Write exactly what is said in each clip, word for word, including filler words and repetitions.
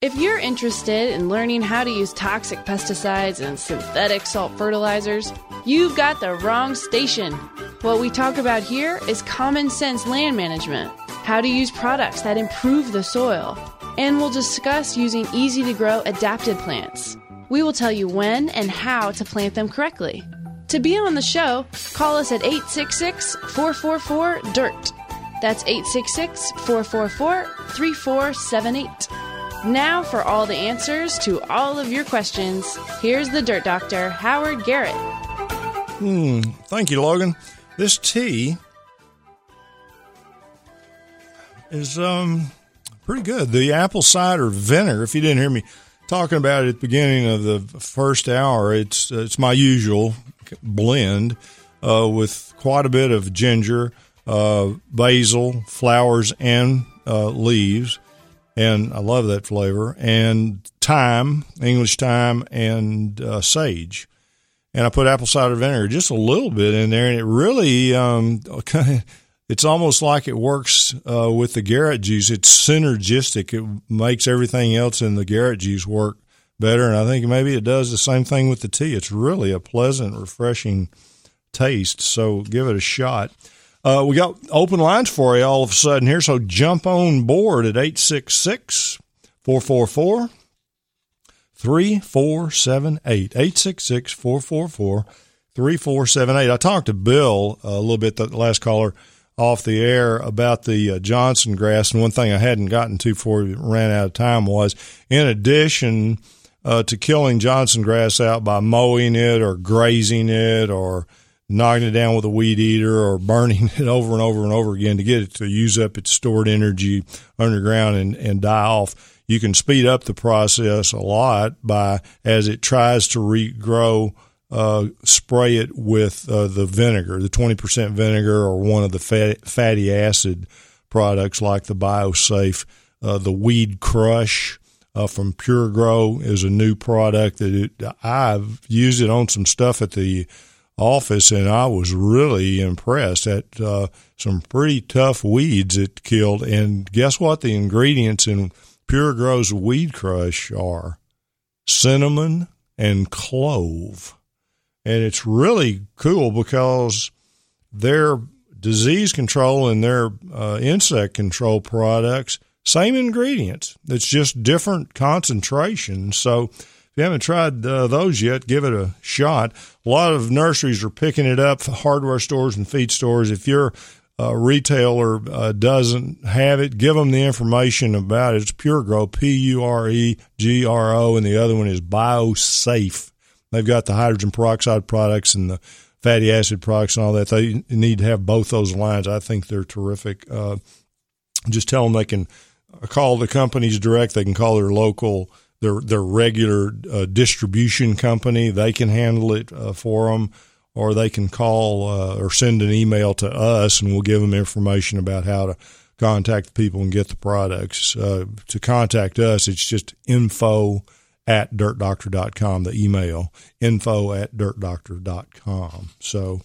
If you're interested in learning how to use toxic pesticides and synthetic salt fertilizers, you've got the wrong station. What we talk about here is common sense land management, how to use products that improve the soil, and we'll discuss using easy-to-grow adapted plants. We will tell you when and how to plant them correctly. To be on the show, call us at eight six six, four four four, D I R T. That's eight six six, four four four, three four seven eight. Now for all the answers to all of your questions, here's the Dirt Doctor, Howard Garrett. Hmm, thank you, Logan. This tea is um pretty good. The apple cider vinegar, if you didn't hear me talking about it at the beginning of the first hour, it's it's my usual blend uh, with quite a bit of ginger, uh, basil, flowers, and uh, leaves. And I love that flavor. And thyme, English thyme, and uh, sage. And I put apple cider vinegar just a little bit in there, and it really um, kind of, it's almost like it works uh, with the Garrett juice. It's synergistic. It makes everything else in the Garrett juice work better, and I think maybe it does the same thing with the tea. It's really a pleasant, refreshing taste, so give it a shot. Uh, we got open lines for you all of a sudden here, so jump on board at eight six six, four four four, three four seven eight, eight six six, four four four, three four seven eight. I talked to Bill uh, a little bit, the last caller, off the air about the uh, Johnson grass, and one thing I hadn't gotten to before we ran out of time was, in addition uh, to killing Johnson grass out by mowing it or grazing it or knocking it down with a weed eater or burning it over and over and over again to get it to use up its stored energy underground and, and die off, you can speed up the process a lot by, as it tries to regrow, uh, spray it with uh, the vinegar, the twenty percent vinegar or one of the fat, fatty acid products like the BioSafe. Uh, the Weed Crush uh, from Pure Grow is a new product that it, I've used it on some stuff at the office, and I was really impressed at uh, some pretty tough weeds it killed. And guess what the ingredients in Pure Grow's Weed Crush are? Cinnamon and clove. And it's really cool because their disease control and their uh, insect control products, same ingredients. It's just different concentrations. So if you haven't tried uh, those yet, give it a shot. A lot of nurseries are picking it up, hardware stores and feed stores. If your uh, retailer uh, doesn't have it, give them the information about it. It's Pure Grow, P U R E G R O, and the other one is BioSafe. They've got the hydrogen peroxide products and the fatty acid products and all that. They need to have both those lines. I think they're terrific. Uh, just tell them they can call the companies direct. They can call their local Their their regular uh, distribution company. They can handle it uh, for them, or they can call uh, or send an email to us, and we'll give them information about how to contact the people and get the products. Uh, to contact us, it's just info at dirt doctor dot com, the email, info at dirt doctor dot com. So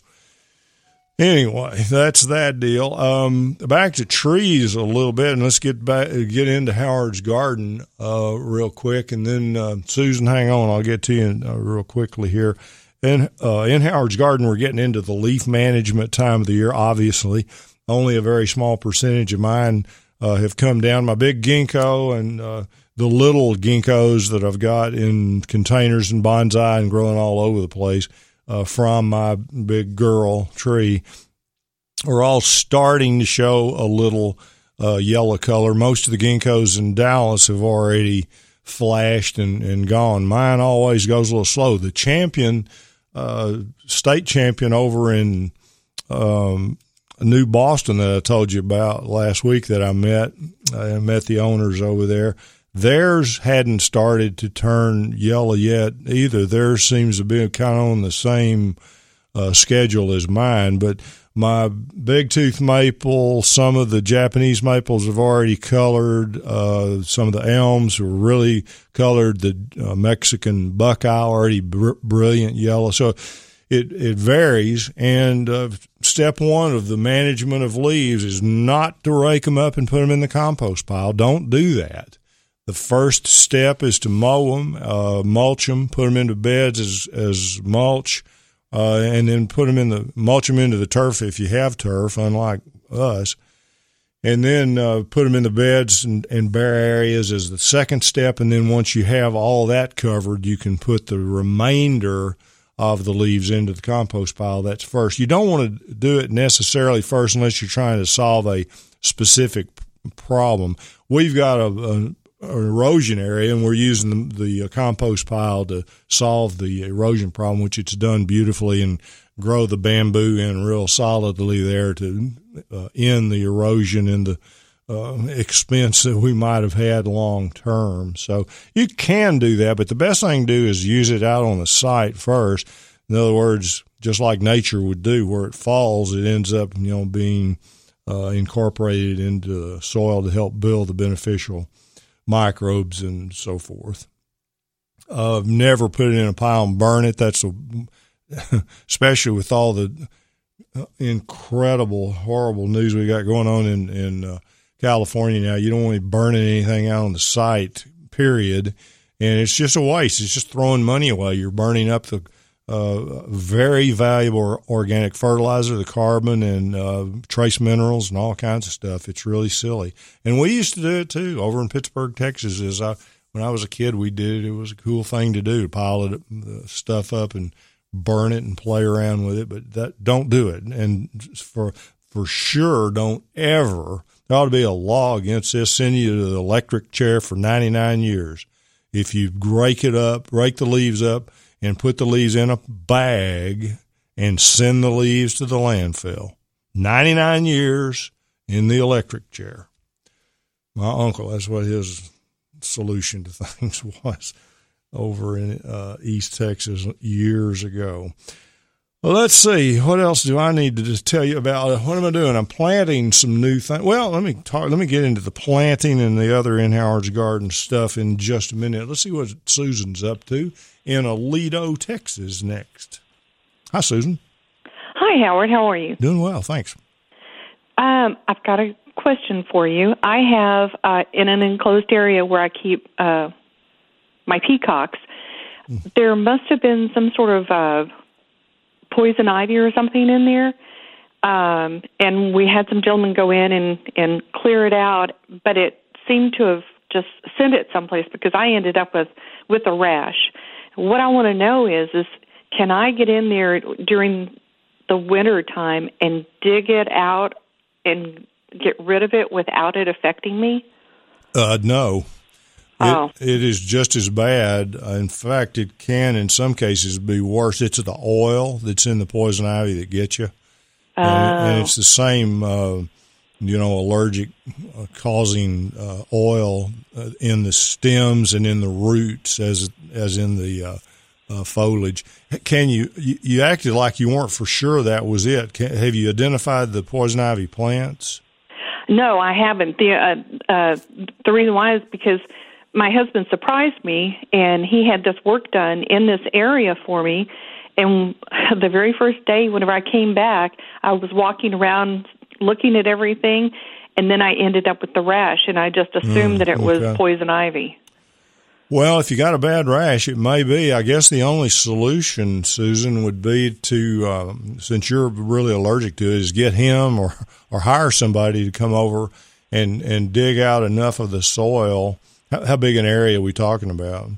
anyway, that's that deal. Um, back to trees a little bit, and let's get back, get into Howard's Garden uh, real quick, and then uh, Susan, hang on, I'll get to you uh, real quickly here. In uh, in Howard's Garden, we're getting into the leaf management time of the year. Obviously, only a very small percentage of mine uh, have come down. My big ginkgo and uh, the little ginkgos that I've got in containers and bonsai and growing all over the place. Uh, from my big girl tree are all starting to show a little uh, yellow color. Most of the ginkgos in Dallas have already flashed and, and gone. Mine always goes a little slow. The champion, uh, state champion over in um, New Boston that I told you about last week that I met, I met the owners over there. Theirs hadn't started to turn yellow yet either. Theirs seems to be kind of on the same uh, schedule as mine. But my big tooth maple, some of the Japanese maples have already colored. Uh, some of the elms were really colored. The uh, Mexican buckeye already br- brilliant yellow. So it it varies. And uh, step one of the management of leaves is not to rake them up and put them in the compost pile. Don't do that. The first step is to mow them, uh, mulch them, put them into beds as as mulch, uh, and then put them in the mulch them into the turf if you have turf, unlike us, and then uh, put them in the beds and, and bare areas as the second step. And then once you have all that covered, you can put the remainder of the leaves into the compost pile. That's first. You don't want to do it necessarily first unless you're trying to solve a specific problem. We've got a, a an erosion area, and we're using the, the compost pile to solve the erosion problem, which it's done beautifully, and grow the bamboo in real solidly there to uh, end the erosion and the uh, expense that we might have had long term. So you can do that, but the best thing to do is use it out on the site first. In other words, just like nature would do, where it falls, it ends up, you know, being uh, incorporated into the soil to help build the beneficial microbes and so forth. Uh, I've never put it in a pile and burn it. That's a, especially with all the incredible, horrible news we got going on in, in uh, California now. You don't want to be burning anything out on the site, period. And it's just a waste. It's just throwing money away. You're burning up the uh, very valuable organic fertilizer, the carbon and uh, trace minerals and all kinds of stuff. It's really silly. And we used to do it too over in Pittsburgh, Texas. As I, when I was a kid, we did it. It was a cool thing to do, to pile it, the stuff up and burn it and play around with it. But that, don't do it. And for for sure, don't ever. There ought to be a law against this. Send you to the electric chair for ninety-nine years. If you rake it up, rake the leaves up, and put the leaves in a bag and send the leaves to the landfill. ninety-nine years in the electric chair. My uncle, that's what his solution to things was over in uh, East Texas years ago. Well, let's see. What else do I need to just tell you about? What am I doing? I'm planting some new things. Well, let me talk. Let me get into the planting and the other in Howard's Garden stuff in just a minute. Let's see what Susan's up to in Aledo, Texas next. Hi, Susan. Hi, Howard. How are you? Doing well, thanks. Um, I've got a question for you. I have, uh, in an enclosed area where I keep uh, my peacocks, mm. there must have been some sort of uh, poison ivy or something in there. Um, and we had some gentlemen go in and, and clear it out, but it seemed to have just sent it someplace because I ended up with, with a rash. What I want to know is, is can I get in there during the winter time and dig it out and get rid of it without it affecting me? Uh, no. Oh. It, it is just as bad. Uh, in fact, it can, in some cases, be worse. It's the oil that's in the poison ivy that gets you. Oh. And, and it's the same, uh, you know, allergic uh, causing uh, oil uh, in the stems and in the roots as as in the uh, uh, foliage. Can you, you, you acted like you weren't for sure that was it. Can, have you identified the poison ivy plants? No, I haven't. The, uh, uh, the reason why is because my husband surprised me, and he had this work done in this area for me. And the very first day, whenever I came back, I was walking around looking at everything, and then I ended up with the rash, and I just assumed mm, that it okay. was poison ivy. Well, if you got a bad rash, it may be. I guess the only solution, Susan, would be to, um, since you're really allergic to it, is get him or, or hire somebody to come over and, and dig out enough of the soil. How, how big an area are we talking about?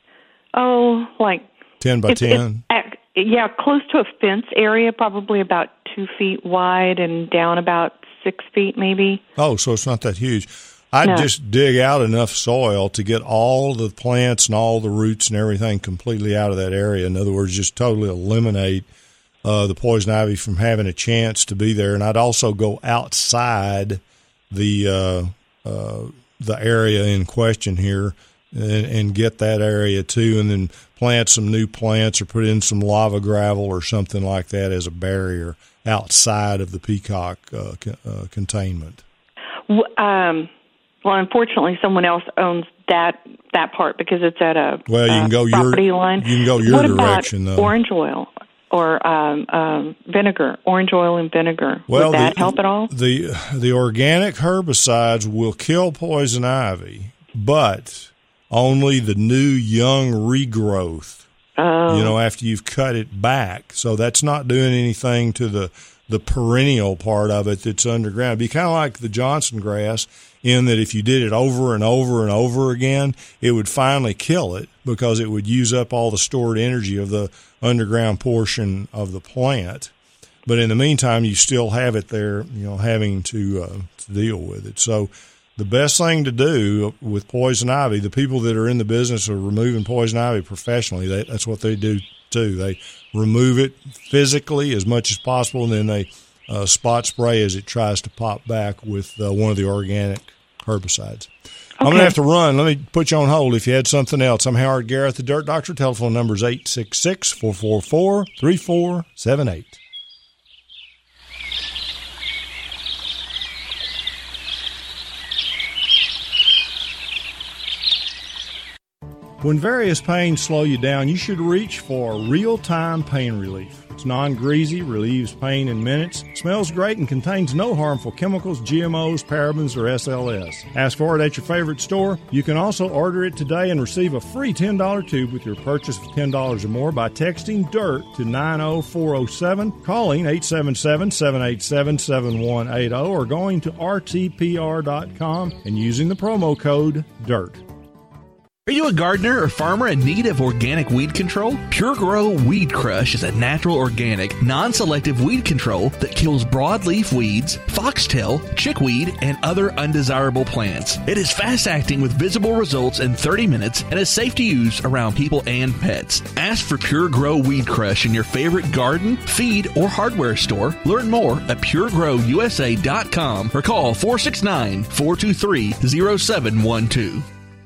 Oh, like ten by it's, ten? It's, yeah, close to a fence area, probably about two feet wide and down about six feet maybe. Oh, so it's not that huge. I'd no. just dig out enough soil to get all the plants and all the roots and everything completely out of that area. In other words, just totally eliminate uh, the poison ivy from having a chance to be there. And I'd also go outside the uh, uh, the area in question here and, and get that area too, and then plant some new plants or put in some lava gravel or something like that as a barrier outside of the peacock uh, con- uh, containment. Um. Well, unfortunately, someone else owns that that part because it's at a well, you can go uh, property your, line. You can go your what direction, about though. Orange oil or um, um, vinegar, orange oil and vinegar. Well, Would that the, help at all? The the organic herbicides will kill poison ivy, but only the new young regrowth, Oh. you know, after you've cut it back. So that's not doing anything to the, the perennial part of it that's underground. It'd be kind of like the Johnson grass in that if you did it over and over and over again, it would finally kill it because it would use up all the stored energy of the underground portion of the plant. But in the meantime, you still have it there, you know, having to, uh, to deal with it. So the best thing to do with poison ivy, the people that are in the business of removing poison ivy professionally, they, that's what they do too. They remove it physically as much as possible, and then they uh, spot spray as it tries to pop back with uh, one of the organic herbicides. Okay. I'm going to have to run. Let me put you on hold if you had something else. I'm Howard Garrett, the Dirt Doctor. Telephone number is eight six six, four four four, three four seven eight. When various pains slow you down, you should reach for real-time pain relief. It's non-greasy, relieves pain in minutes, smells great, and contains no harmful chemicals, G M Os, parabens, or S L S. Ask for it at your favorite store. You can also order it today and receive a free ten dollars tube with your purchase of ten dollars or more by texting DIRT to nine oh four oh seven, calling eight seven seven, seven eight seven, seven one eight zero, or going to R T P R dot com and using the promo code DIRT. Are you a gardener or farmer in need of organic weed control? Pure Grow Weed Crush is a natural, organic, non-selective weed control that kills broadleaf weeds, foxtail, chickweed, and other undesirable plants. It is fast-acting with visible results in thirty minutes and is safe to use around people and pets. Ask for Pure Grow Weed Crush in your favorite garden, feed, or hardware store. Learn more at pure grow U S A dot com or call four six nine, four two three, zero seven one two.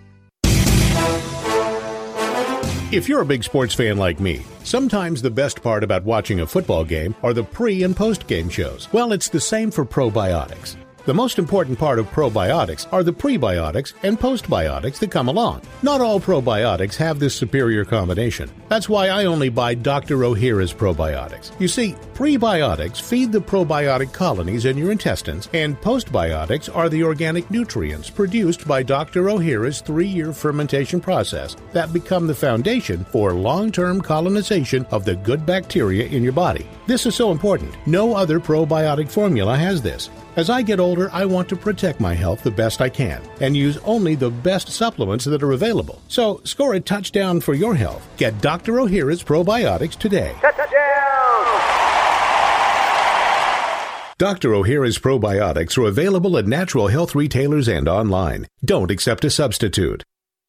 If you're a big sports fan like me, sometimes the best part about watching a football game are the pre- and post-game shows. Well, it's the same for probiotics. The most important part of probiotics are the prebiotics and postbiotics that come along. Not all probiotics have this superior combination. That's why I only buy Doctor Ohhira's probiotics. You see, prebiotics feed the probiotic colonies in your intestines, and postbiotics are the organic nutrients produced by Doctor Ohhira's three-year fermentation process that become the foundation for long-term colonization of the good bacteria in your body. This is so important. No other probiotic formula has this. As I get older, I want to protect my health the best I can and use only the best supplements that are available. So score a touchdown for your health. Get Doctor Ohhira's probiotics today. Touchdown! Doctor Ohhira's probiotics are available at natural health retailers and online. Don't accept a substitute.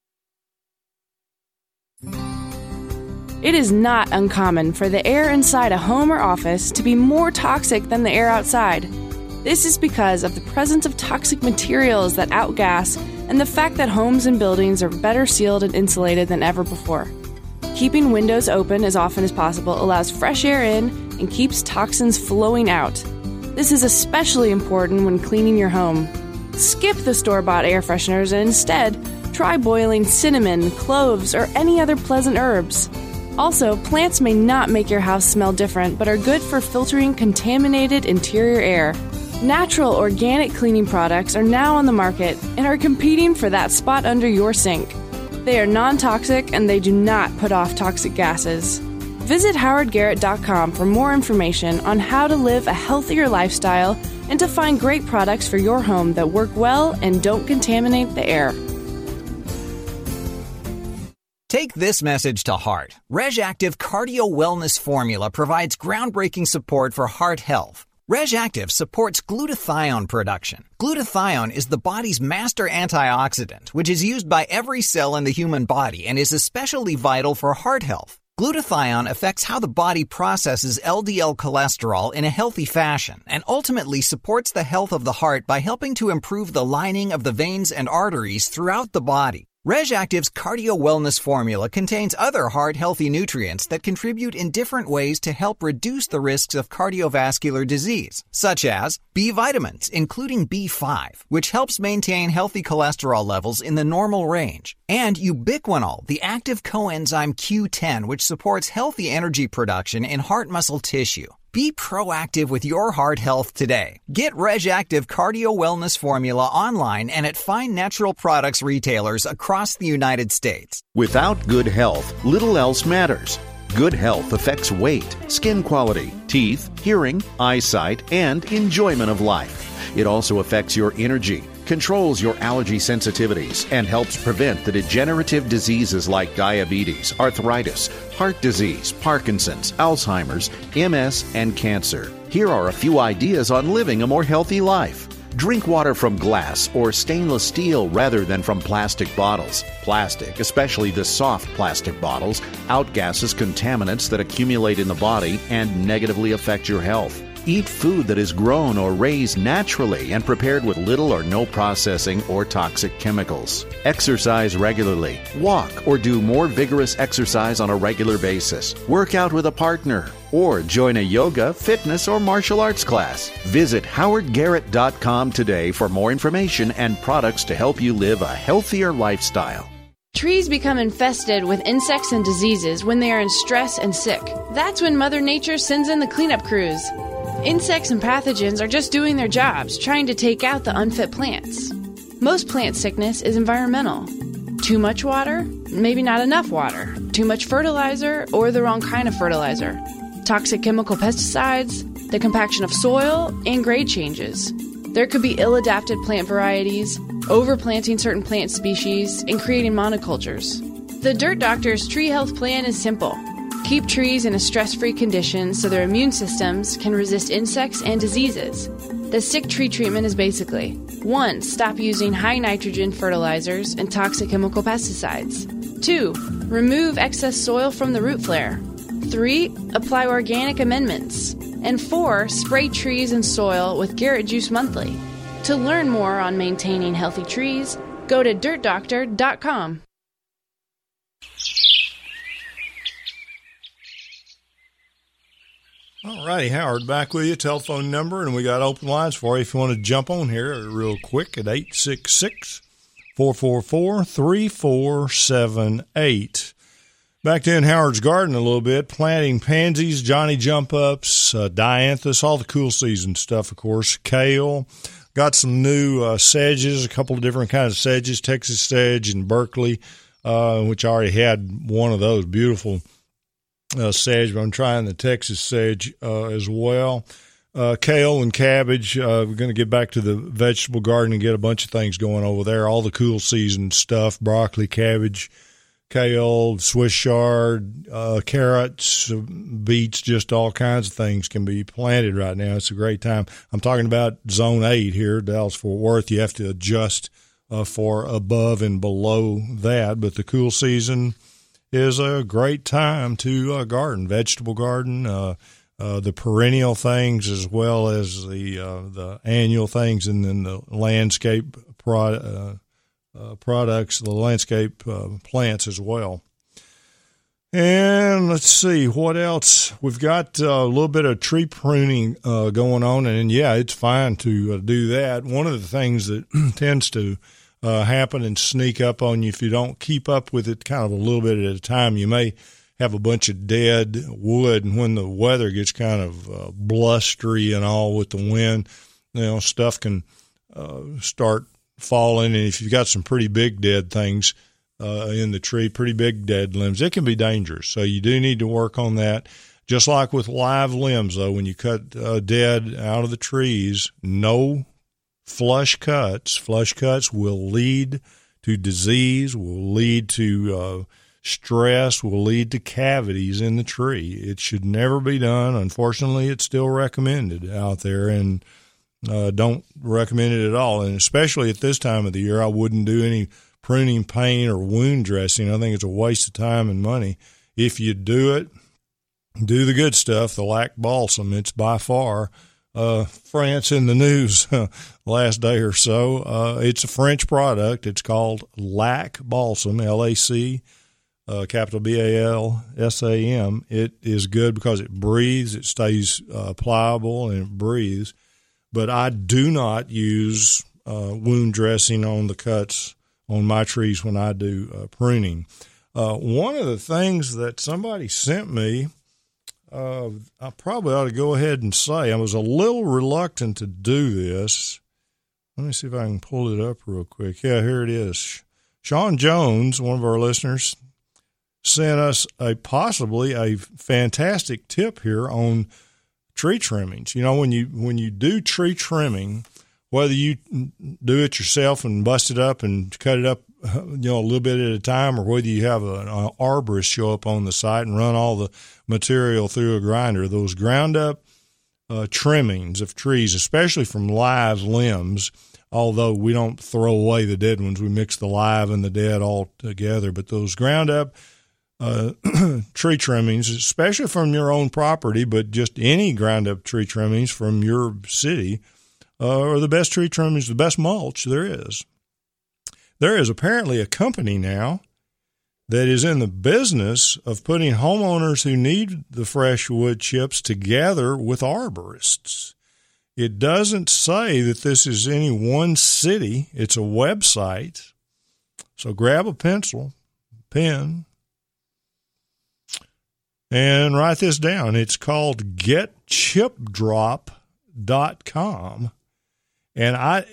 It is not uncommon for the air inside a home or office to be more toxic than the air outside. This is because of the presence of toxic materials that outgas and the fact that homes and buildings are better sealed and insulated than ever before. Keeping windows open as often as possible allows fresh air in and keeps toxins flowing out. This is especially important when cleaning your home. Skip the store-bought air fresheners and instead try boiling cinnamon, cloves, or any other pleasant herbs. Also, plants may not make your house smell different, but are good for filtering contaminated interior air. Natural organic cleaning products are now on the market and are competing for that spot under your sink. They are non-toxic and they do not put off toxic gases. Visit howard garrett dot com for more information on how to live a healthier lifestyle and to find great products for your home that work well and don't contaminate the air. Take this message to heart. RegActive Cardio Wellness Formula provides groundbreaking support for heart health. RegActive supports glutathione production. Glutathione is the body's master antioxidant, which is used by every cell in the human body and is especially vital for heart health. Glutathione affects how the body processes L D L cholesterol in a healthy fashion and ultimately supports the health of the heart by helping to improve the lining of the veins and arteries throughout the body. RegActive's Cardio Wellness Formula contains other heart-healthy nutrients that contribute in different ways to help reduce the risks of cardiovascular disease, such as B vitamins, including B five, which helps maintain healthy cholesterol levels in the normal range, and ubiquinol, the active coenzyme Q ten, which supports healthy energy production in heart muscle tissue. Be proactive with your heart health today. Get RegActive Cardio Wellness Formula online and at fine natural products retailers across the United States. Without good health, little else matters. Good health affects weight, skin quality, teeth, hearing, eyesight, and enjoyment of life. It also affects your energy, controls your allergy sensitivities, and helps prevent the degenerative diseases like diabetes, arthritis, heart disease, Parkinson's, Alzheimer's, M S, and cancer. Here are a few ideas on living a more healthy life. Drink water from glass or stainless steel rather than from plastic bottles. Plastic, especially the soft plastic bottles, outgasses contaminants that accumulate in the body and negatively affect your health. Eat food that is grown or raised naturally and prepared with little or no processing or toxic chemicals. Exercise regularly. Walk or do more vigorous exercise on a regular basis. Work out with a partner. Or join a yoga, fitness, or martial arts class. Visit howard garrett dot com today for more information and products to help you live a healthier lifestyle. Trees become infested with insects and diseases when they are in stress and sick. That's when Mother Nature sends in the cleanup crews. Insects and pathogens are just doing their jobs, trying to take out the unfit plants. Most plant sickness is environmental. Too much water, maybe not enough water. Too much fertilizer, or the wrong kind of fertilizer. Toxic chemical pesticides, the compaction of soil, and grade changes. There could be ill-adapted plant varieties, overplanting certain plant species, and creating monocultures. The Dirt Doctor's tree health plan is simple. Keep trees in a stress-free condition so their immune systems can resist insects and diseases. The sick tree treatment is basically one. Stop using high nitrogen fertilizers and toxic chemical pesticides. two. Remove excess soil from the root flare. three. Apply organic amendments. And four. Spray trees and soil with Garrett Juice Monthly. To learn more on maintaining healthy trees, go to dirt doctor dot com. All righty, Howard, back with you. Telephone number, and we got open lines for you if you want to jump on here real quick at eight six six, four four four, three four seven eight. Back to in Howard's Garden a little bit, planting pansies, Johnny jump ups, uh, dianthus, all the cool season stuff, of course, kale. Got some new uh, sedges, a couple of different kinds of sedges, Texas sedge and Berkeley, uh, which I already had one of those beautiful Uh, sedge, but I'm trying the Texas sedge uh, as well. Uh, kale and cabbage. Uh, we're going to get back to the vegetable garden and get a bunch of things going over there. All the cool season stuff, broccoli, cabbage, kale, Swiss chard, uh, carrots, beets, just all kinds of things can be planted right now. It's a great time. I'm talking about zone eight here, Dallas-Fort Worth. You have to adjust uh, for above and below that, but the cool season is a great time to uh, garden, vegetable garden, uh, uh, the perennial things as well as the uh, the annual things, and then the landscape pro- uh, uh, products, the landscape uh, plants as well. And let's see, what else? We've got uh, a little bit of tree pruning uh, going on, and, yeah, it's fine to uh, do that. One of the things that tends to Uh, happen and sneak up on you if you don't keep up with it kind of a little bit at a time. You may have a bunch of dead wood, and when the weather gets kind of uh, blustery and all with the wind, you know, stuff can uh, start falling. And if you've got some pretty big dead things uh, in the tree, pretty big dead limbs, it can be dangerous. So you do need to work on that. Just like with live limbs, though, when you cut uh, dead out of the trees, no flush cuts. Flush cuts will lead to disease, will lead to uh, stress, will lead to cavities in the tree. It should never be done. Unfortunately, it's still recommended out there, and uh, don't recommend it at all. And especially at this time of the year, I wouldn't do any pruning paint or wound dressing. I think it's a waste of time and money. If you do it, do the good stuff, the lac balsam. It's by far Uh, France in the news last day or so. Uh, it's a French product. It's called Lac Balsam, L A C, uh, capital B A L S A M. It is good because it breathes, it stays uh, pliable, and it breathes. But I do not use uh, wound dressing on the cuts on my trees when I do uh, pruning. Uh, one of the things that somebody sent me uh, I probably ought to go ahead and say I was a little reluctant to do this. Let me see if I can pull it up real quick. Yeah, here it is. Sean Jones, one of our listeners, sent us a possibly a fantastic tip here on tree trimmings. You know, when you when you do tree trimming, whether you do it yourself and bust it up and cut it up, you know, a little bit at a time, or whether you have an arborist show up on the site and run all the material through a grinder, those ground up uh, trimmings of trees, especially from live limbs, although we don't throw away the dead ones, we mix the live and the dead all together. But those ground up uh, tree trimmings, especially from your own property, but just any ground up tree trimmings from your city, uh, are the best tree trimmings, the best mulch there is. There is apparently a company now that is in the business of putting homeowners who need the fresh wood chips together with arborists. It doesn't say that this is any one city. It's a website. So grab a pencil, pen, and write this down. It's called get chip drop dot com. And I...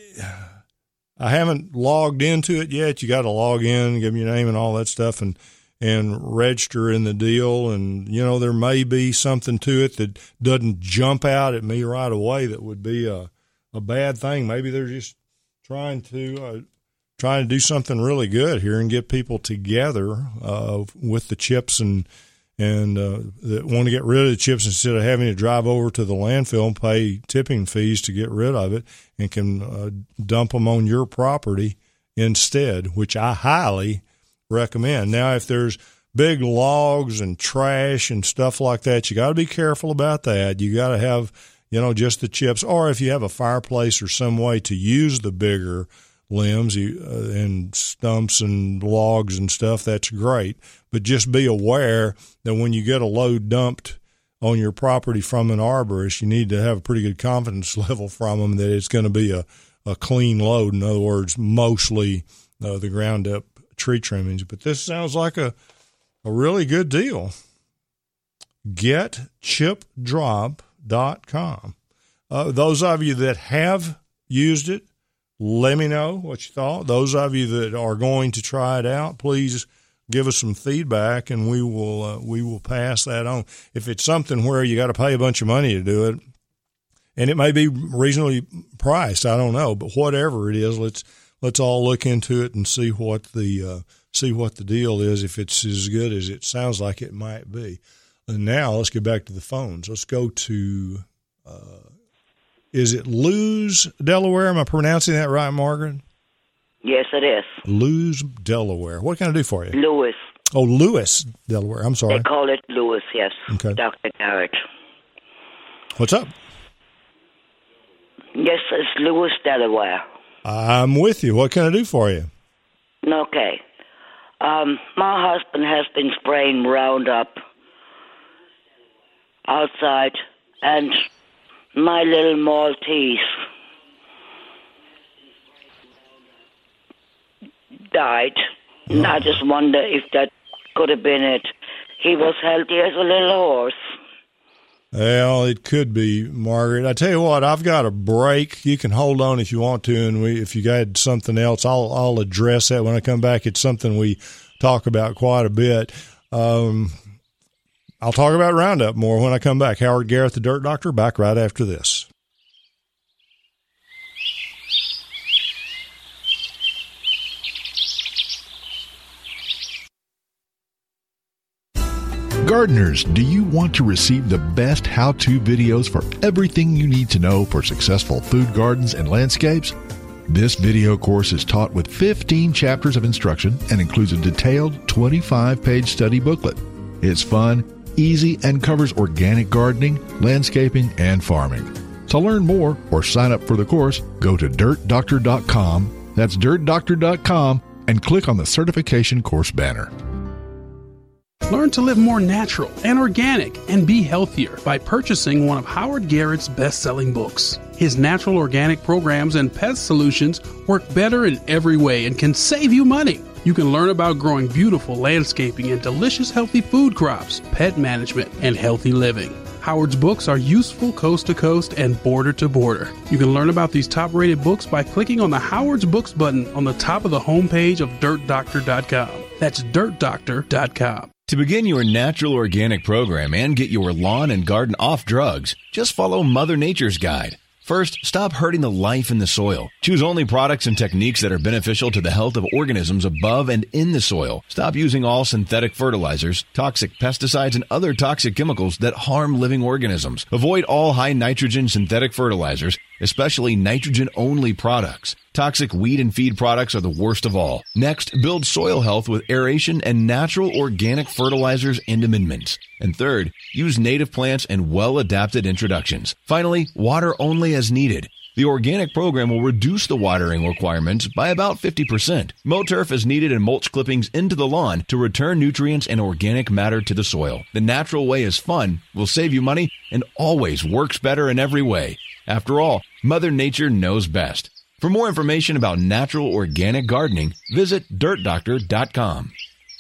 I haven't logged into it yet. You got to log in, give them your name and all that stuff, and and register in the deal. And, you know, there may be something to it that doesn't jump out at me right away that would be a, a bad thing. Maybe they're just trying to uh, trying to do something really good here and get people together uh, with the chips and and uh, that want to get rid of the chips instead of having to drive over to the landfill and pay tipping fees to get rid of it, and can uh, dump them on your property instead, which I highly recommend. Now, if there's big logs and trash and stuff like that, you got to be careful about that. You got to have, you know, just the chips, or if you have a fireplace or some way to use the bigger limbs you, uh, and stumps and logs and stuff, that's great. But just be aware that when you get a load dumped on your property from an arborist, you need to have a pretty good confidence level from them that it's going to be a, a clean load. In other words, mostly uh, the ground up tree trimmings. But this sounds like a, a really good deal. get chip drop dot com. Uh, those of you that have used it, let me know what you thought. Those of you that are going to try it out, please give us some feedback, and we will uh, we will pass that on. If it's something where you got to pay a bunch of money to do it, and it may be reasonably priced, I don't know, but whatever it is, let's let's all look into it and see what the uh, see what the deal is. If it's as good as it sounds like it might be. And now let's get back to the phones. Let's go to. Uh, Is it Lewes, Delaware? Am I pronouncing that right, Margaret? Yes, it is. Lewes, Delaware. What can I do for you? Lewis. Oh, Lewis, Delaware. I'm sorry. They call it Lewis, yes. Okay. Doctor Garrett. What's up? Yes, it's Lewis, Delaware. I'm with you. What can I do for you? Okay. Um, my husband has been spraying Roundup outside, and my little Maltese died. And I just wonder if that could have been it. He was healthy as a little horse. Well, it could be, Margaret. I tell you what, I've got a break. You can hold on if you want to, and we, if you got something else, I'll I'll address that when I come back. It's something we talk about quite a bit. Um, I'll talk about Roundup more when I come back. Howard Garrett, the Dirt Doctor, back right after this. Gardeners, do you want to receive the best how-to videos for everything you need to know for successful food gardens and landscapes? This video course is taught with fifteen chapters of instruction and includes a detailed twenty-five page study booklet. It's fun, easy, and covers organic gardening, landscaping, and farming. To learn more or sign up for the course, go to dirt doctor dot com. That's dirt doctor dot com and click on the certification course banner. Learn to live more natural and organic and be healthier by purchasing one of Howard Garrett's best-selling books. His natural organic programs and pest solutions work better in every way and can save you money. You can learn about growing beautiful landscaping and delicious healthy food crops, pet management, and healthy living. Howard's books are useful coast to coast and border to border. You can learn about these top-rated books by clicking on the Howard's Books button on the top of the homepage of dirt doctor dot com. That's dirt doctor dot com. To begin your natural organic program and get your lawn and garden off drugs, just follow Mother Nature's guide. First, stop hurting the life in the soil. Choose only products and techniques that are beneficial to the health of organisms above and in the soil. Stop using all synthetic fertilizers, toxic pesticides, and other toxic chemicals that harm living organisms. Avoid all high nitrogen synthetic fertilizers, especially nitrogen-only products. Toxic weed and feed products are the worst of all. Next, build soil health with aeration and natural organic fertilizers and amendments. And third, use native plants and well-adapted introductions. Finally, water only as needed. The organic program will reduce the watering requirements by about fifty percent. Mow turf as needed and mulch clippings into the lawn to return nutrients and organic matter to the soil. The natural way is fun, will save you money, and always works better in every way. After all, Mother Nature knows best. For more information about natural organic gardening, visit dirt doctor dot com.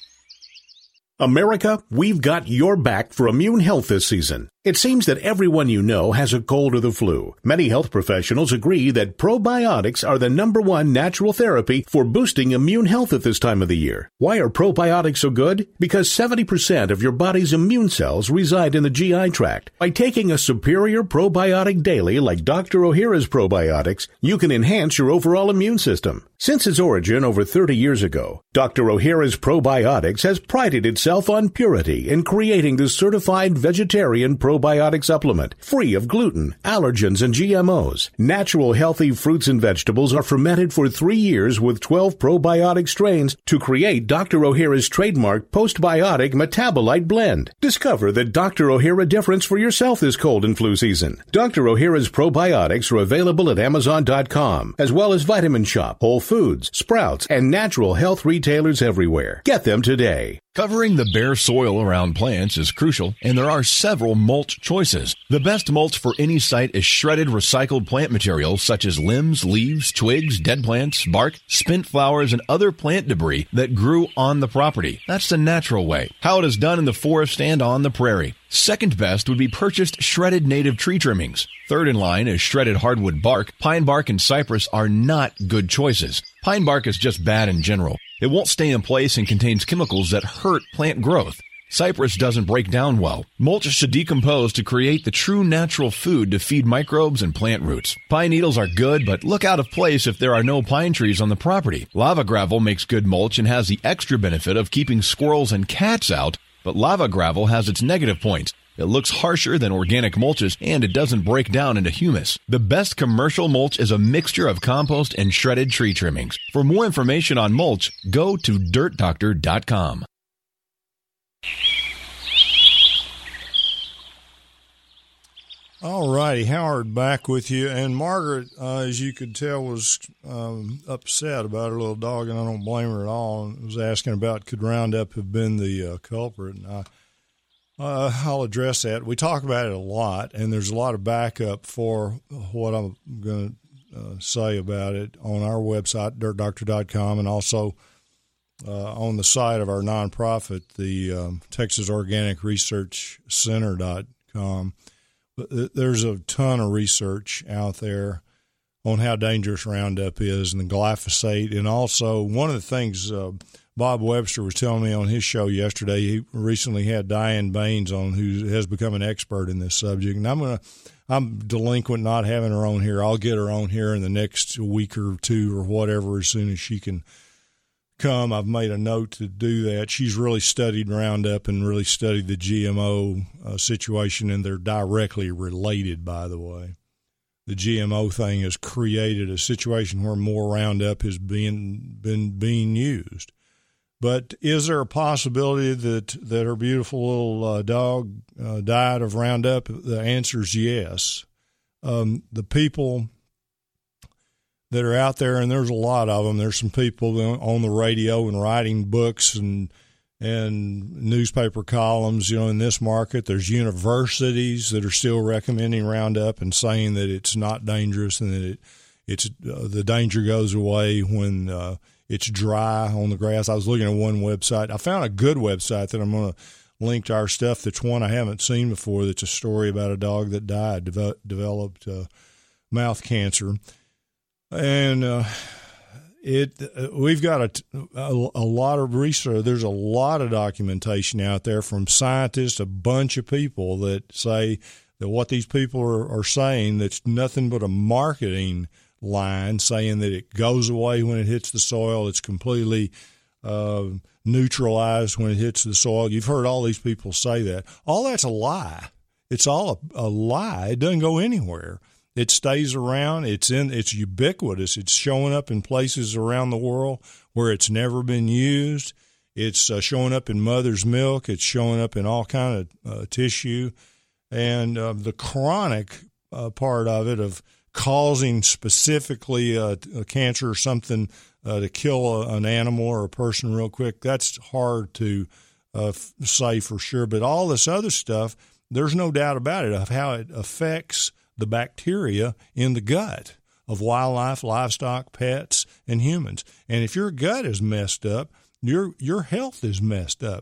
America, we've got your back for immune health this season. It seems that everyone you know has a cold or the flu. Many health professionals agree that probiotics are the number one natural therapy for boosting immune health at this time of the year. Why are probiotics so good? Because seventy percent of your body's immune cells reside in the G I tract. By taking a superior probiotic daily like Doctor Ohhira's probiotics, you can enhance your overall immune system. Since its origin over thirty years ago, Doctor Ohhira's probiotics has prided itself on purity in creating the certified vegetarian probiotic probiotic supplement, free of gluten, allergens, and G M Os. Natural healthy fruits and vegetables are fermented for three years with twelve probiotic strains to create Doctor Ohhira's trademark postbiotic metabolite blend. Discover the Doctor Ohhira difference for yourself this cold and flu season. Doctor Ohhira's probiotics are available at amazon dot com, as well as Vitamin Shop, Whole Foods, Sprouts, and natural health retailers everywhere. Get them today. Covering the bare soil around plants is crucial, and there are several mulch choices. The best mulch for any site is shredded recycled plant materials such as limbs, leaves, twigs, dead plants, bark, spent flowers, and other plant debris that grew on the property. That's the natural way, how it is done in the forest and on the prairie. Second best would be purchased shredded native tree trimmings. Third in line is shredded hardwood bark. Pine bark and cypress are not good choices. Pine bark is just bad in general. It won't stay in place and contains chemicals that hurt plant growth. Cypress doesn't break down well. Mulch should decompose to create the true natural food to feed microbes and plant roots. Pine needles are good, but look out of place if there are no pine trees on the property. Lava gravel makes good mulch and has the extra benefit of keeping squirrels and cats out, but lava gravel has its negative points. It looks harsher than organic mulches, and it doesn't break down into humus. The best commercial mulch is a mixture of compost and shredded tree trimmings. For more information on mulch, go to dirt doctor dot com. All righty, Howard back with you. And Margaret, uh, as you could tell, was um, upset about her little dog, and I don't blame her at all. And was asking about could Roundup have been the uh, culprit. And I, uh, I'll address that. We talk about it a lot, and there's a lot of backup for what I'm going to uh, say about it on our website, dirt doctor dot com, and also uh, on the site of our nonprofit, the um, Texas Organic Research Center dot com. There's a ton of research out there on how dangerous Roundup is and the glyphosate. And also, one of the things uh, Bob Webster was telling me on his show yesterday, he recently had Diane Baines on, who has become an expert in this subject. And I'm going to, I'm delinquent not having her on here. I'll get her on here in the next week or two or whatever, as soon as she can come. I've made a note to do that. She's really studied Roundup and really studied the G M O uh, situation, and they're directly related, by the way. The G M O thing has created a situation where more Roundup has been been being used. But is there a possibility that, that her beautiful little uh, dog uh, died of Roundup? The answer is yes. Um, the people that are out there, and there's a lot of them. There's some people on the radio and writing books and and newspaper columns, you know, in this market. There's universities that are still recommending Roundup and saying that it's not dangerous and that it it's uh, the danger goes away when uh, it's dry on the grass. I was looking at one website. I found a good website that I'm going to link to our stuff. That's one I haven't seen before. That's a story about a dog that died, de- developed uh, mouth cancer. And uh, it uh, we've got a, a, a lot of research. There's a lot of documentation out there from scientists, a bunch of people that say that what these people are, are saying, that's nothing but a marketing line saying that it goes away when it hits the soil. It's completely uh, neutralized when it hits the soil. You've heard all these people say that. All that's a lie. It's all a, a lie. It doesn't go anywhere. It stays around. It's in. It's ubiquitous. It's showing up in places around the world where it's never been used. It's uh, showing up in mother's milk. It's showing up in all kind of uh, tissue. And uh, the chronic uh, part of it, of causing specifically a, a cancer or something uh, to kill a, an animal or a person real quick, that's hard to uh, f- say for sure. But all this other stuff, there's no doubt about it, of how it affects the bacteria in the gut of wildlife, livestock, pets, and humans. And if your gut is messed up, your your health is messed up.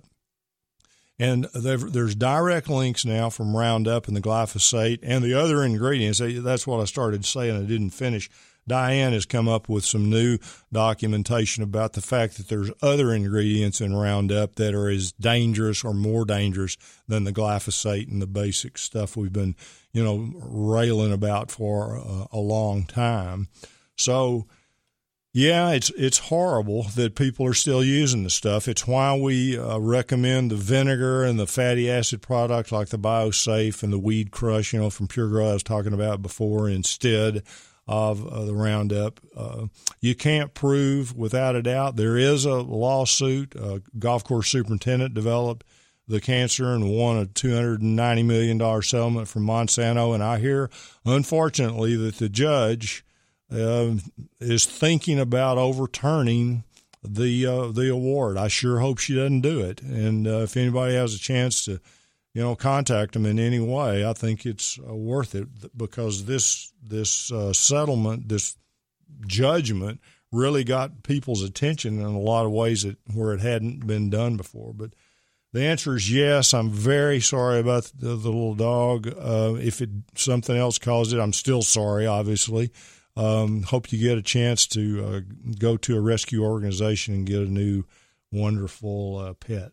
And there's direct links now from Roundup and the glyphosate and the other ingredients. That's what I started saying. I didn't finish. Diane has come up with some new documentation about the fact that there's other ingredients in Roundup that are as dangerous or more dangerous than the glyphosate and the basic stuff we've been, you know, railing about for a, a long time. So, yeah, it's it's horrible that people are still using the stuff. It's why we uh, recommend the vinegar and the fatty acid product like the BioSafe and the Weed Crush, you know, from Pure Grow I was talking about before, instead of uh, the Roundup. Uh, you can't prove without a doubt. There is a lawsuit. A golf course superintendent developed the cancer and won a two hundred ninety million dollars settlement from Monsanto. And I hear, unfortunately, that the judge uh, is thinking about overturning the uh, the award. I sure hope she doesn't do it. And uh, if anybody has a chance to, you know, contact them in any way, I think it's uh, worth it, because this this uh, settlement, this judgment, really got people's attention in a lot of ways that where it hadn't been done before. But the answer is yes. I'm very sorry about the, the little dog. Uh, if it something else caused it, I'm still sorry, obviously. Um, hope you get a chance to uh, go to a rescue organization and get a new wonderful uh, pet.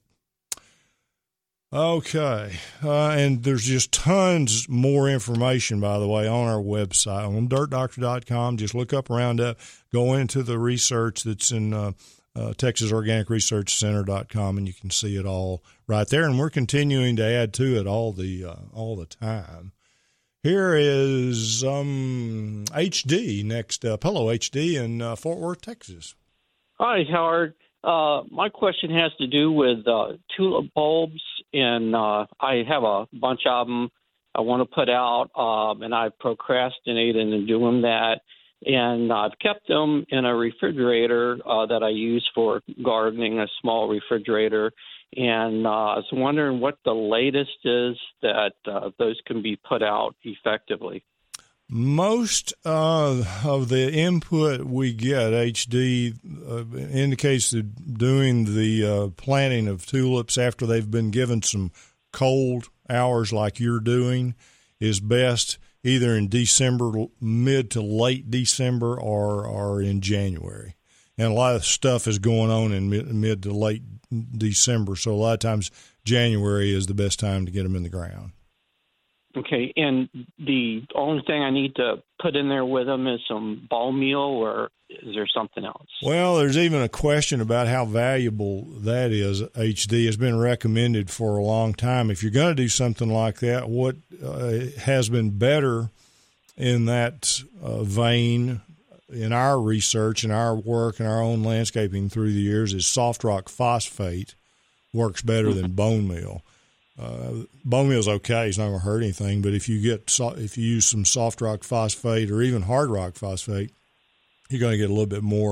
Okay, uh, and there's just tons more information, by the way, on our website, on dirt doctor dot com. Just look up Roundup, go into the research that's in uh, uh, Texas Organic Research Center dot com, and you can see it all right there. And we're continuing to add to it all the uh, all the time. Here is um, H D next up. Hello, H D in uh, Fort Worth, Texas. Hi, Howard. Uh, my question has to do with uh, tulip bulbs, and uh, I have a bunch of them I want to put out, um, and I've procrastinated in doing that. And I've kept them in a refrigerator uh, that I use for gardening, a small refrigerator. And uh, I was wondering what the latest is that uh, those can be put out effectively. Most uh, of the input we get, H D, uh, indicates that doing the uh, planting of tulips after they've been given some cold hours like you're doing is best, either in December, mid to late December, or, or in January. And a lot of stuff is going on in mid, mid to late December, so a lot of times January is the best time to get them in the ground. Okay, and the only thing I need to put in there with them is some bone meal, or is there something else? Well, there's even a question about how valuable that is. H D has been recommended for a long time. If you're going to do something like that, what uh, has been better in that uh, vein in our research and our work and our own landscaping through the years is soft rock phosphate works better mm-hmm. than bone meal. Uh, bone meal is okay; it's not going to hurt anything. But if you get so, if you use some soft rock phosphate or even hard rock phosphate, you're going to get a little bit more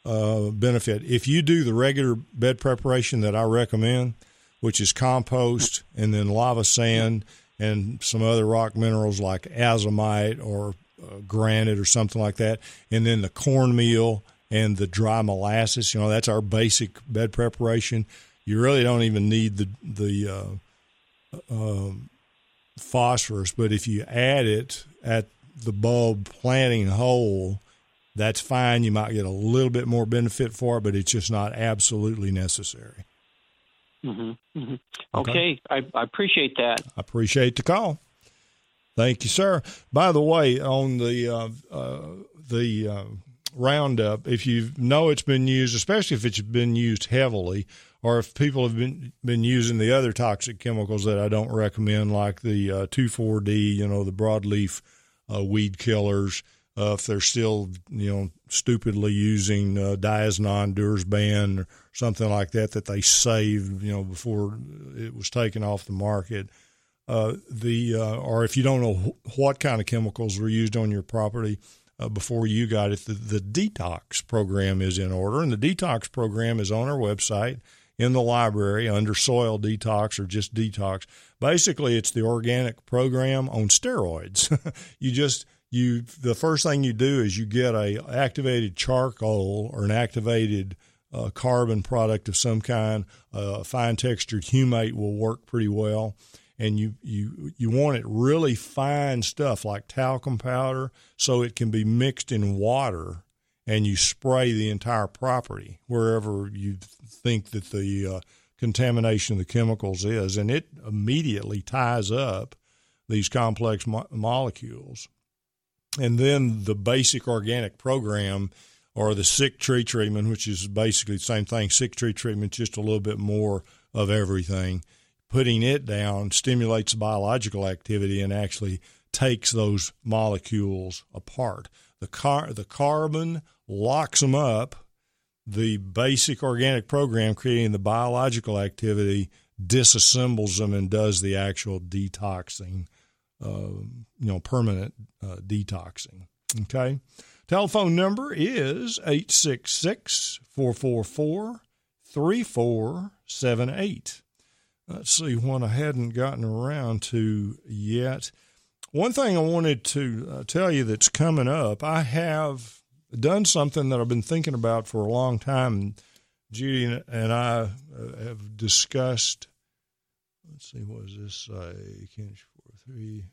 uh, benefit. If you do the regular bed preparation that I recommend, which is compost and then lava sand and some other rock minerals like azomite or uh, granite or something like that, and then the cornmeal and the dry molasses, you know, that's our basic bed preparation. You really don't even need the the uh, uh, phosphorus, but if you add it at the bulb planting hole, that's fine. You might get a little bit more benefit for it, but it's just not absolutely necessary. Mm-hmm. Mm-hmm. Okay, okay. I, I appreciate that. I appreciate the call. Thank you, sir. By the way, on the uh, uh, the uh, Roundup, if you know it's been used, especially if it's been used heavily, or if people have been been using the other toxic chemicals that I don't recommend, like the uh, two four D, you know, the broadleaf uh, weed killers, uh, if they're still, you know, stupidly using uh, diazinon, Dursban, or something like that that they saved, you know, before it was taken off the market. Uh, the uh, or if you don't know wh- what kind of chemicals were used on your property uh, before you got it, the, the detox program is in order, and the detox program is on our website in the library under soil detox or just detox. Basically, it's the organic program on steroids. you just you the first thing you do is you get a activated charcoal or an activated uh, carbon product of some kind. Uh, fine textured humate will work pretty well. And you, you you want it really fine stuff like talcum powder, so it can be mixed in water, and you spray the entire property wherever you think that the uh, contamination of the chemicals is, and it immediately ties up these complex mo- molecules. And then the basic organic program, or the sick tree treatment, which is basically the same thing, sick tree treatment, just a little bit more of everything. Putting it down stimulates biological activity and actually takes those molecules apart. The car, the carbon locks them up. The basic organic program, creating the biological activity, disassembles them and does the actual detoxing, uh, you know, permanent uh, detoxing. Okay. Telephone number is eight six six, four four four, three four seven eight. Let's see, one I hadn't gotten around to yet. One thing I wanted to uh, tell you that's coming up, I have done something that I've been thinking about for a long time. Judy and I uh, have discussed, let's see, what does this say? Can't four, three,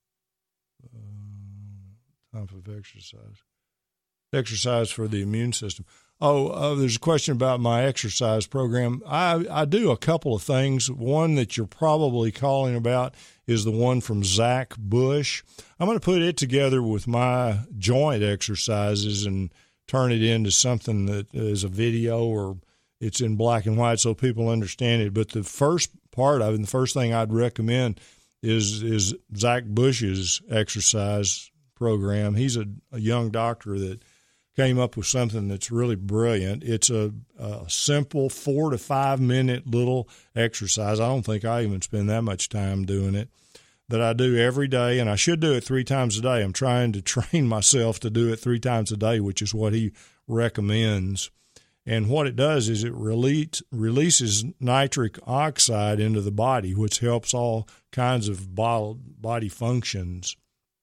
uh, time of exercise. Exercise for the immune system. Oh, uh, there's a question about my exercise program. I, I do a couple of things. One that you're probably calling about is the one from Zach Bush. I'm going to put it together with my joint exercises and turn it into something that is a video, or it's in black and white so people understand it. But the first part of it, and the first thing I'd recommend is is Zach Bush's exercise program. He's a, a young doctor that came up with something that's really brilliant. It's a, a simple four to five minute little exercise. I don't think I even spend that much time doing it, that I do every day, and I should do it three times a day. I'm trying to train myself to do it three times a day, which is what he recommends. And what it does is it release, releases nitric oxide into the body, which helps all kinds of body functions.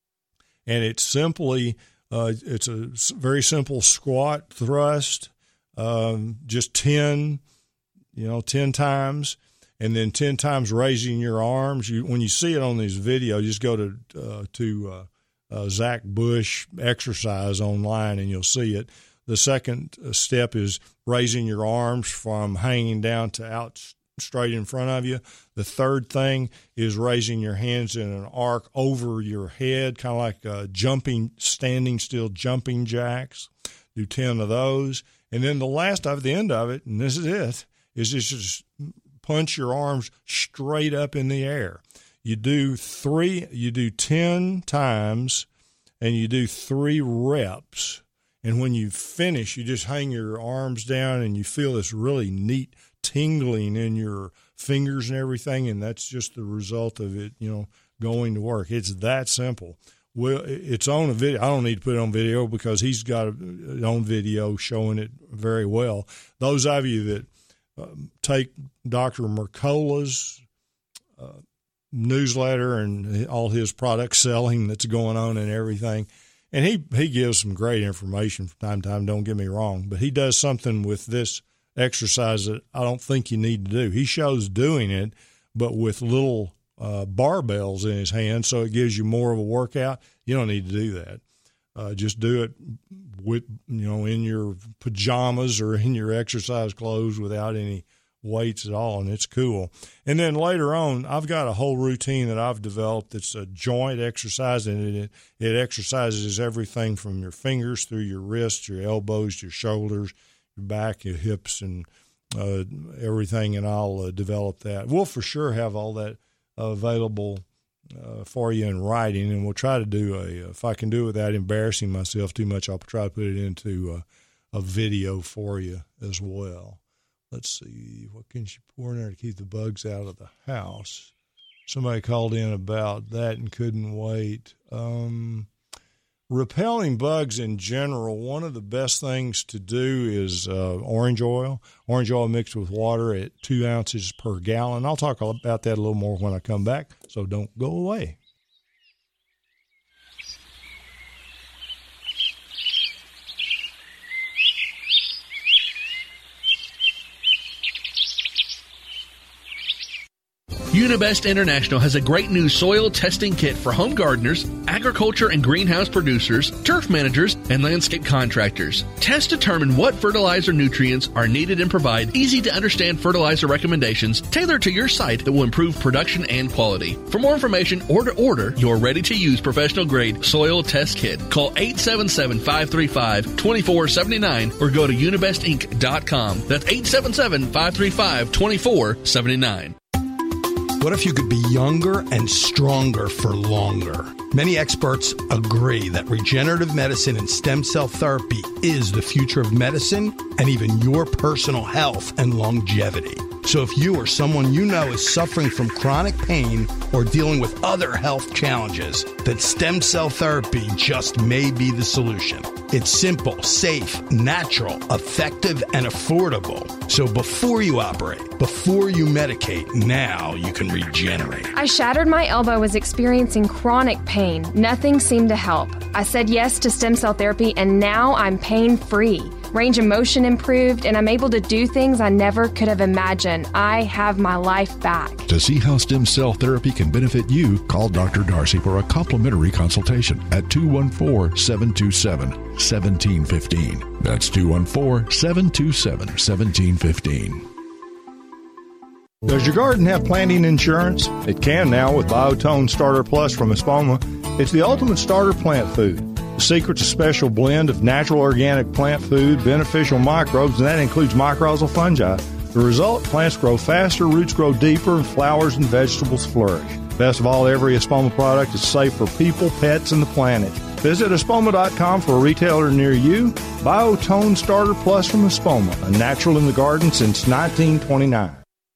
And it's simply Uh, it's a very simple squat thrust, um, just ten, you know, ten times, and then ten times raising your arms. You, when you see it on these videos, just go to uh, to uh, uh, Zach Bush exercise online, and you'll see it. The second step is raising your arms from hanging down to out straight in front of you. The third thing is raising your hands in an arc over your head, kind of like uh, jumping, standing still jumping jacks. Do ten of those. And then the last of the end of it, and this is it, is just, just punch your arms straight up in the air. You do three, you do ten times, and you do three reps. And when you finish, you just hang your arms down, and you feel this really neat tingling in your fingers and everything, and that's just the result of it, you know, going to work. It's that simple. Well, it's on a video. I don't need to put it on video because he's got it on video showing it very well. Those of you that uh, take Doctor Mercola's uh, newsletter and all his product selling that's going on and everything, and he, he gives some great information from time to time, don't get me wrong, but he does something with this exercise that I don't think you need to do. He shows doing it, but with little Uh, barbells in his hand, so it gives you more of a workout. You don't need to do that. Uh, just do it with, you know, in your pajamas or in your exercise clothes without any weights at all, and it's cool. And then later on, I've got a whole routine that I've developed that's a joint exercise, and it, it exercises everything from your fingers through your wrists, your elbows, your shoulders, your back, your hips, and uh, everything, and I'll uh, develop that. We'll for sure have all that available uh, for you in writing, and we'll try to do a, if I can do it without embarrassing myself too much, I'll try to put it into a, a video for you as well. Let's see, what can you pour in there to keep the bugs out of the house? Somebody called in about that and couldn't wait. Um, repelling bugs in general, one of the best things to do is uh, orange oil. Orange oil mixed with water at two ounces per gallon. I'll talk about that a little more when I come back, so don't go away. Unibest International has a great new soil testing kit for home gardeners, agriculture and greenhouse producers, turf managers, and landscape contractors. Tests determine what fertilizer nutrients are needed and provide easy-to-understand fertilizer recommendations tailored to your site that will improve production and quality. For more information or to order your ready-to-use professional-grade soil test kit, call eight seven seven, five three five, two four seven nine or go to unibest inc dot com. That's eight seven seven, five three five, two four seven nine. What if you could be younger and stronger for longer? Many experts agree that regenerative medicine and stem cell therapy is the future of medicine and even your personal health and longevity. So if you or someone you know is suffering from chronic pain or dealing with other health challenges, then stem cell therapy just may be the solution. It's simple, safe, natural, effective, and affordable. So before you operate, before you medicate, now you can regenerate. I shattered my elbow, was experiencing chronic pain. Nothing seemed to help. I said yes to stem cell therapy, and now I'm pain-free. Range of motion improved, and I'm able to do things I never could have imagined. I have my life back. To see how stem cell therapy can benefit you, call Doctor Darcy for a complimentary consultation at two one four, seven two seven, one seven one five. That's two one four, seven two seven, one seven one five. Does your garden have planting insurance? It can now with Biotone Starter Plus from Espoma. It's the ultimate starter plant food. The secret's a special blend of natural organic plant food, beneficial microbes, and that includes mycorrhizal fungi. The result, plants grow faster, roots grow deeper, and flowers and vegetables flourish. Best of all, every Espoma product is safe for people, pets, and the planet. Visit espoma dot com for a retailer near you. Biotone Starter Plus from Espoma, a natural in the garden since nineteen twenty-nine.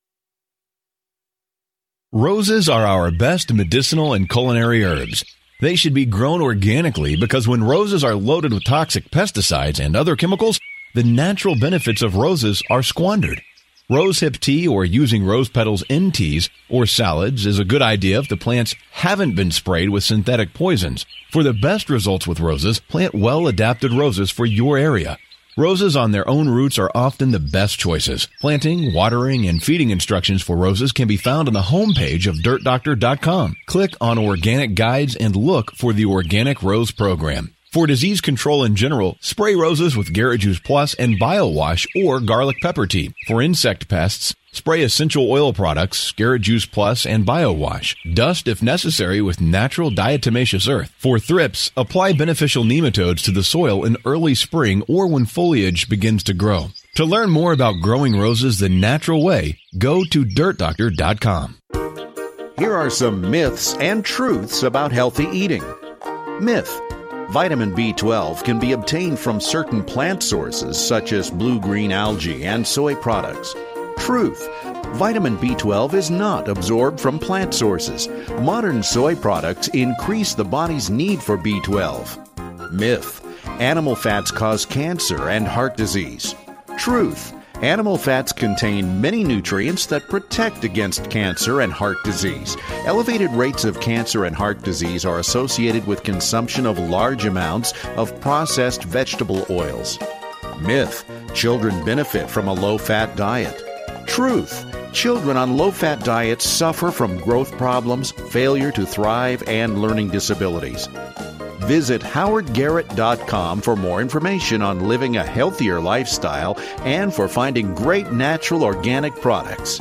Roses are our best medicinal and culinary herbs. They should be grown organically because when roses are loaded with toxic pesticides and other chemicals, the natural benefits of roses are squandered. Rosehip tea or using rose petals in teas or salads is a good idea if the plants haven't been sprayed with synthetic poisons. For the best results with roses, plant well-adapted roses for your area. Roses on their own roots are often the best choices. Planting, watering, and feeding instructions for roses can be found on the homepage of dirt doctor dot com. Click on Organic Guides and look for the Organic Rose Program. For disease control in general, spray roses with Garrett Juice Plus and BioWash or garlic pepper tea. For insect pests, spray essential oil products, Garrett Juice Plus, and BioWash. Dust if necessary with natural diatomaceous earth. For thrips, apply beneficial nematodes to the soil in early spring or when foliage begins to grow. To learn more about growing roses the natural way, go to dirt doctor dot com. Here are some myths and truths about healthy eating. Myth: vitamin B twelve can be obtained from certain plant sources such as blue-green algae and soy products. Truth: Vitamin B twelve is not absorbed from plant sources. Modern soy products increase the body's need for B twelve. Myth: animal fats cause cancer and heart disease. Truth: animal fats contain many nutrients that protect against cancer and heart disease. Elevated rates of cancer and heart disease are associated with consumption of large amounts of processed vegetable oils. Myth: children benefit from a low-fat diet. Truth: children on low-fat diets suffer from growth problems, failure to thrive, and learning disabilities. Visit howard garrett dot com for more information on living a healthier lifestyle and for finding great natural organic products.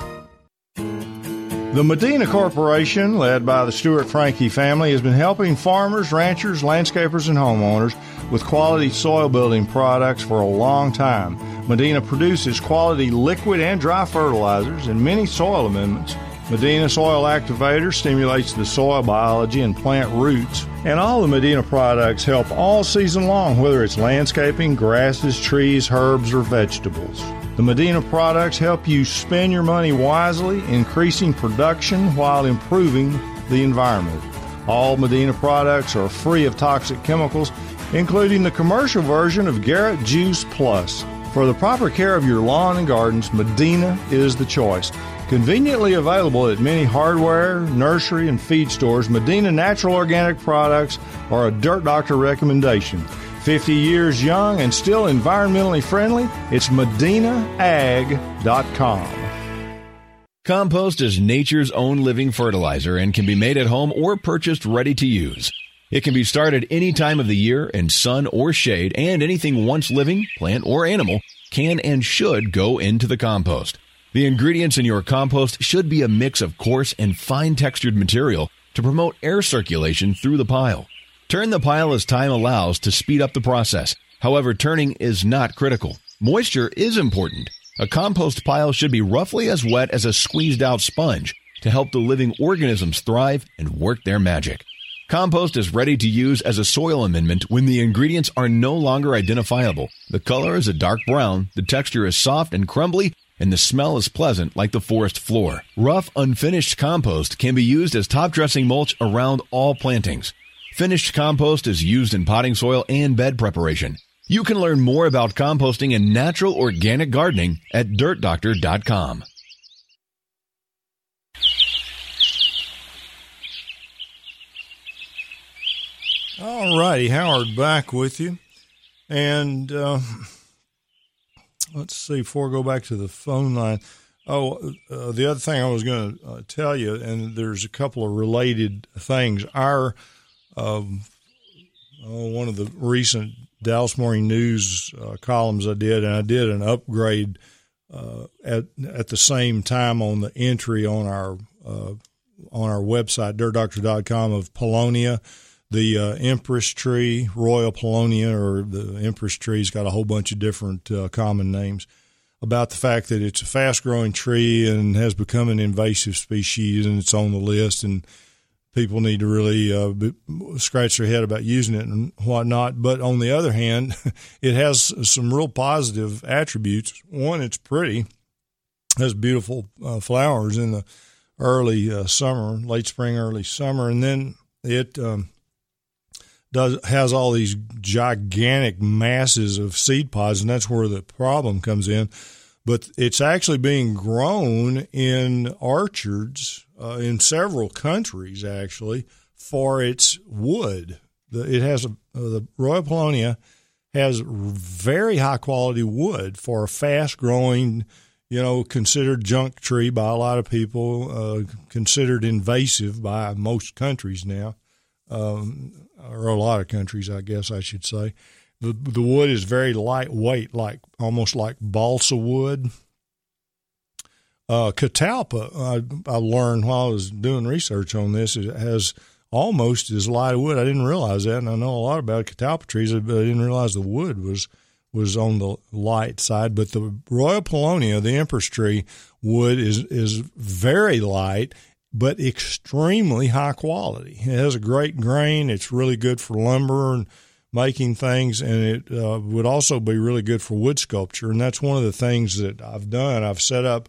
The Medina Corporation, led by the Stewart Franke family, has been helping farmers, ranchers, landscapers, and homeowners with quality soil building products for a long time. Medina produces quality liquid and dry fertilizers and many soil amendments. Medina Soil Activator stimulates the soil biology and plant roots. And all the Medina products help all season long, whether it's landscaping, grasses, trees, herbs, or vegetables. The Medina products help you spend your money wisely, increasing production while improving the environment. All Medina products are free of toxic chemicals, including the commercial version of Garrett Juice Plus. For the proper care of your lawn and gardens, Medina is the choice. Conveniently available at many hardware, nursery, and feed stores, Medina Natural Organic products are a Dirt Doctor recommendation. fifty years young and still environmentally friendly, it's medina ag dot com. Compost is nature's own living fertilizer and can be made at home or purchased ready to use. It can be started any time of the year in sun or shade, and anything once living, plant or animal, can and should go into the compost. The ingredients in your compost should be a mix of coarse and fine-textured material to promote air circulation through the pile. Turn the pile as time allows to speed up the process. However, turning is not critical. Moisture is important. A compost pile should be roughly as wet as a squeezed-out sponge to help the living organisms thrive and work their magic. Compost is ready to use as a soil amendment when the ingredients are no longer identifiable. The color is a dark brown, the texture is soft and crumbly, and the smell is pleasant like the forest floor. Rough, unfinished compost can be used as top-dressing mulch around all plantings. Finished compost is used in potting soil and bed preparation. You can learn more about composting and natural organic gardening at dirt doctor dot com. All righty, Howard back with you. And uh, let's see, before I go back to the phone line, oh, uh, the other thing I was going to uh, tell you, and there's a couple of related things. Our, um, oh, one of the recent Dallas Morning News uh, columns I did, and I did an upgrade uh, at at the same time on the entry on our uh, on our website, dirt doctor dot com, of Paulownia. The uh, Empress tree, Royal Paulownia, or the Empress tree's got a whole bunch of different uh, common names, about the fact that it's a fast-growing tree and has become an invasive species, and it's on the list, and people need to really uh, be, scratch their head about using it and whatnot. But on the other hand, it has some real positive attributes. One, it's pretty, it has beautiful uh, flowers in the early uh, summer, late spring, early summer, and then it um, – Does has all these gigantic masses of seed pods, and that's where the problem comes in. But it's actually being grown in orchards uh, in several countries, actually, for its wood. The, it has a, uh, the Royal Paulownia has very high quality wood for a fast growing, you know, considered junk tree by a lot of people, uh, considered invasive by most countries now. Um, or a lot of countries, I guess I should say. The the wood is very lightweight, like almost like balsa wood. Uh, catalpa, I, I learned while I was doing research on this, it has almost as light wood. I didn't realize that, and I know a lot about catalpa trees, but I didn't realize the wood was was on the light side. But the Royal Paulownia, the Empress tree wood, is is very light, but extremely high quality. It has a great grain. It's really good for lumber and making things, and it uh, would also be really good for wood sculpture. And that's one of the things that I've done. I've set up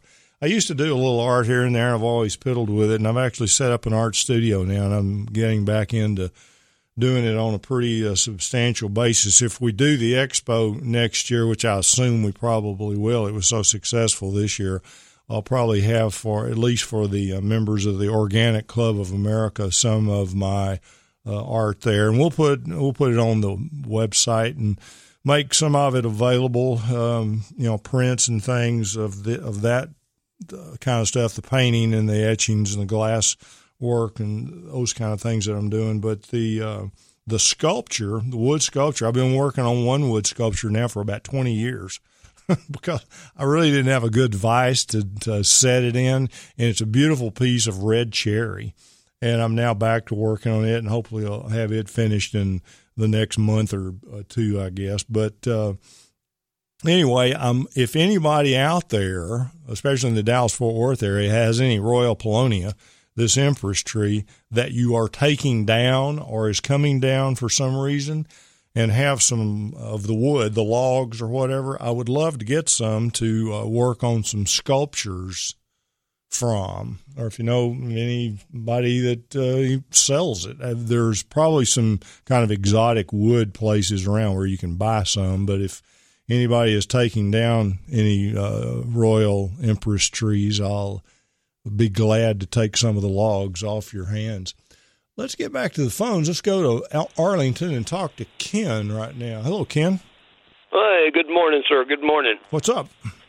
I used to do a little art here and there. I've always piddled with it, and I've actually set up an art studio now, and I'm getting back into doing it on a pretty uh, substantial basis. If we do the expo next year, which I assume we probably will, it was so successful this year, I'll probably have for, at least for the uh, members of the Organic Club of America, some of my uh, art there. And we'll put, we'll put it on the website and make some of it available, um, you know, prints and things of the, of that kind of stuff, the painting and the etchings and the glass work and those kind of things that I'm doing. But the uh, the sculpture, the wood sculpture, I've been working on one wood sculpture now for about twenty years because I really didn't have a good vise to, to set it in, and it's a beautiful piece of red cherry. And I'm now back to working on it, and hopefully I'll have it finished in the next month or two, I guess. But uh, anyway, um, if anybody out there, especially in the Dallas-Fort Worth area, has any Royal Paulownia, this empress tree, that you are taking down or is coming down for some reason, and have some of the wood, the logs or whatever, I would love to get some to uh, work on some sculptures from. Or if you know anybody that uh, sells it, there's probably some kind of exotic wood places around where you can buy some. But if anybody is taking down any uh, Royal Empress trees, I'll be glad to take some of the logs off your hands. Let's get back to the phones. Let's go to Arlington and talk to Ken right now. Hello, Ken. Hey, good morning, sir. Good morning. What's up?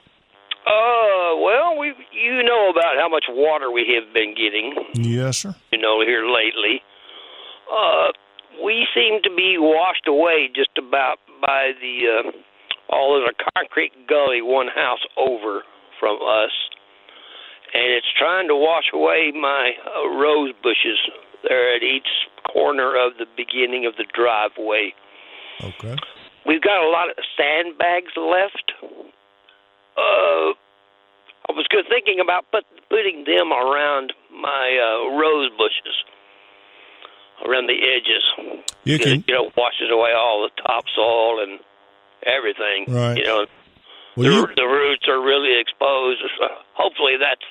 Uh, well, we you know about how much water we have been getting. Yes, sir. You know, here lately. Uh, we seem to be washed away just about by the, uh, oh, there's a concrete gully one house over from us, and it's trying to wash away my uh, rose bushes. They're at each corner of the beginning of the driveway. Okay. We've got a lot of sandbags left. Uh, I was good thinking about put, putting them around my uh, rose bushes, around the edges. You can, you know, washes away all the topsoil and everything. Right. You know, well, the, you, the roots are really exposed. So hopefully that's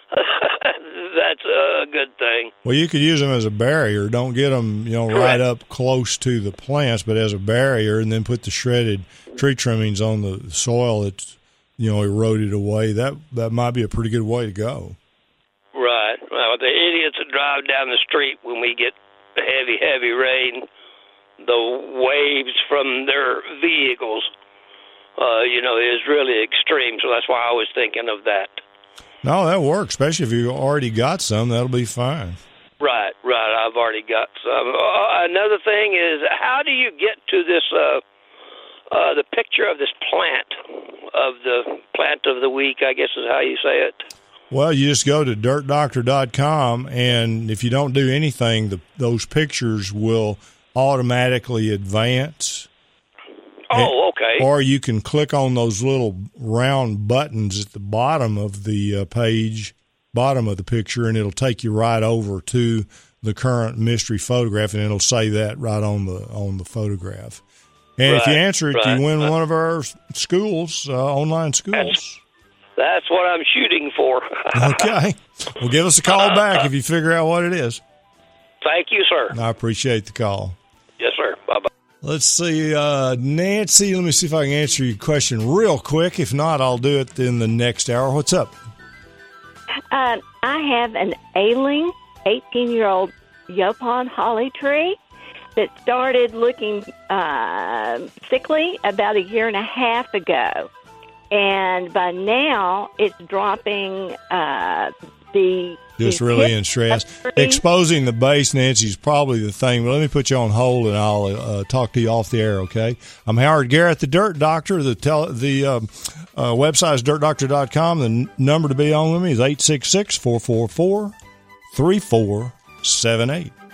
that's a good thing. Well, you could use them as a barrier. Don't get them, you know, Correct. right up close to the plants, but as a barrier, and then put the shredded tree trimmings on the soil that's, you know, eroded away. That that might be a pretty good way to go. Right. Well, the idiots that drive down the street when we get heavy, heavy rain, the waves from their vehicles, uh, you know, is really extreme. So that's why I was thinking of that. No, that works, especially if you already got some. That'll be fine. Right, right. I've already got some. Uh, another thing is, how do you get to this, uh, uh, the picture of this plant, of the plant of the week, I guess is how you say it? Well, you just go to dirt doctor dot com, and if you don't do anything, the, those pictures will automatically advance. Oh, okay. Or you can click on those little round buttons at the bottom of the uh, page, bottom of the picture, and it'll take you right over to the current mystery photograph, and it'll say that right on the on the photograph. And right, if you answer it, right. you win one of our schools, uh, online schools. That's, that's what I'm shooting for. Okay. Well, give us a call back if you figure out what it is. Thank you, sir. I appreciate the call. Yes, sir. Bye-bye. Let's see, uh, Nancy, let me see if I can answer your question real quick. If not, I'll do it in the next hour. What's up? Uh, I have an ailing eighteen-year-old Yopon holly tree that started looking uh, sickly about a year and a half ago. And by now, it's dropping uh, the... Just the really in stress. Exposing the base, Nancy, is probably the thing. But let me put you on hold, and I'll uh, talk to you off the air, okay? I'm Howard Garrett, the Dirt Doctor. The tele- the um, uh, website is dirt doctor dot com. The n- number to be on with me is eight six six, four four four, three four seven eight.